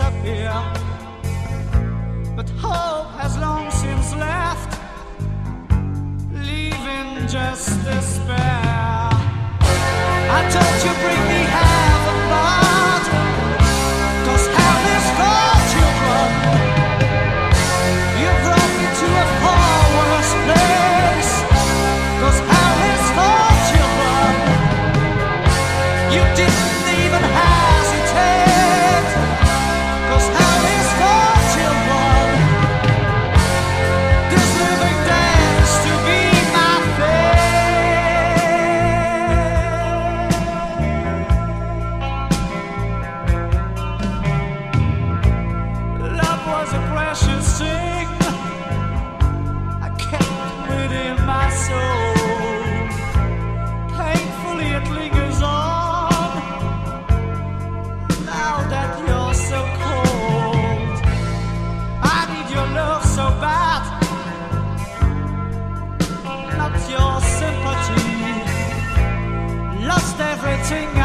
disappear. But hope has long since left, leaving just despair. I told you bring me half a part, 'cause hell is for children. You brought me to a far worse place, 'cause hell is for children. You didn't even hesitate, 'cause hell is for children. This living dead is to be my fate. Love was a precious thing, I kept within my soul. Painfully it lingers on, now that you're so cold. I need your love so bad, not your sympathy. Lost everything